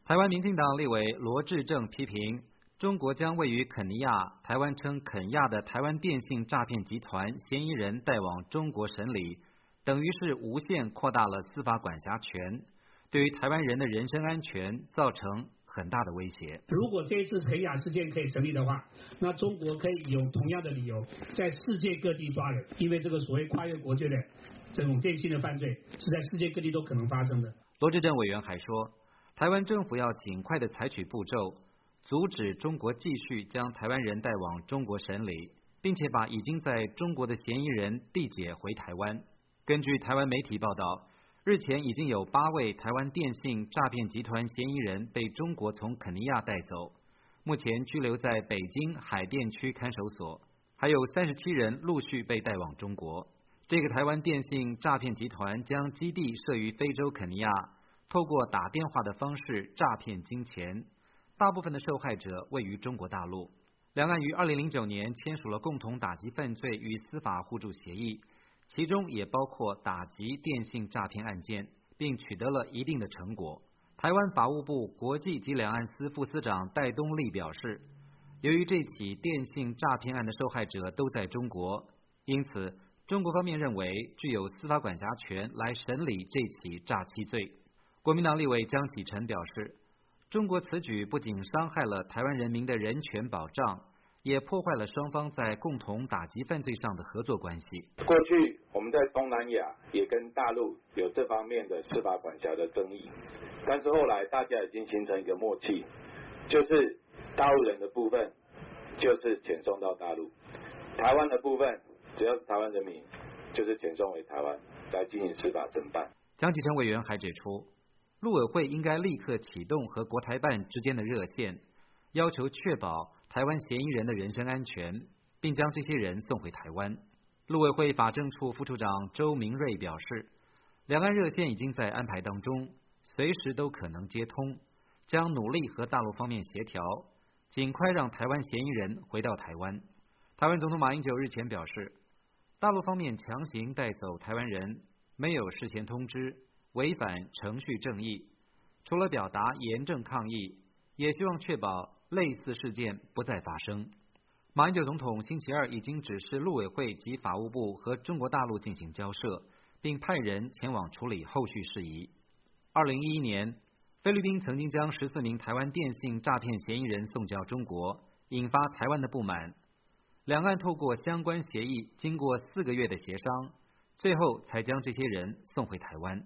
台湾民进党立委罗致政批评，中国将位于肯尼亚，台湾称肯亚的台湾电信诈骗集团嫌疑人带往中国审理，等于是无限扩大了司法管辖权，对于台湾人的人身安全造成很大的威胁。 如果这一次肯亚事件可以成立的话，那中国可以有同样的理由在世界各地抓人，因为这个所谓跨越国界的这种电信的犯罪是在世界各地都可能发生的。 罗致政委员还说，台湾政府要尽快的采取步骤，阻止中国继续将台湾人带往中国审理，并且把已经在中国的嫌疑人递解回台湾。根据台湾媒体报道，日前已经有8位台湾电信诈骗集团嫌疑人被中国从肯尼亚带走，目前拘留在北京海淀区看守所，还有37人陆续被带往中国。这个台湾电信诈骗集团将基地设于非洲肯尼亚，透过打电话的方式诈骗金钱，大部分的受害者位于中国大陆。两岸于2009年签署了共同打击犯罪与司法互助协议，其中也包括打击电信诈骗案件，并取得了一定的成果。台湾法务部国际及两岸司副司长戴东立表示，由于这起电信诈骗案的受害者都在中国，因此中国方面认为具有司法管辖权来审理这起诈欺罪。国民党立委江启臣表示，中国此举不仅伤害了台湾人民的人权保障，也破坏了双方在共同打击犯罪上的合作关系。 过去我们在东南亚也跟大陆有这方面的司法管辖的争议，但是后来大家已经形成一个默契，就是大陆人的部分就是遣送到大陆，台湾的部分只要是台湾人民就是遣送回台湾来进行司法侦办。 江启臣委员还指出，陆委会应该立刻启动和国台办之间的热线，要求确保台湾嫌疑人的人身安全，并将这些人送回台湾。陆委会法政处副处长周明瑞表示，两岸热线已经在安排当中，随时都可能接通，将努力和大陆方面协调，尽快让台湾嫌疑人回到台湾。台湾总统马英九日前表示，大陆方面强行带走台湾人，没有事先通知，违反程序正义，除了表达严正抗议，也希望确保类似事件不再发生。马英九总统星期二已经指示陆委会及法务部和中国大陆进行交涉，并派人前往处理后续事宜。2011年，菲律宾曾经将14名台湾电信诈骗嫌疑人送交中国，引发台湾的不满。两岸透过相关协议，经过4个月的协商，最后才将这些人送回台湾。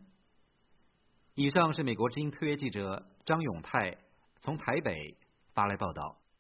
以上是美国之音特约记者张永泰从台北发来报道。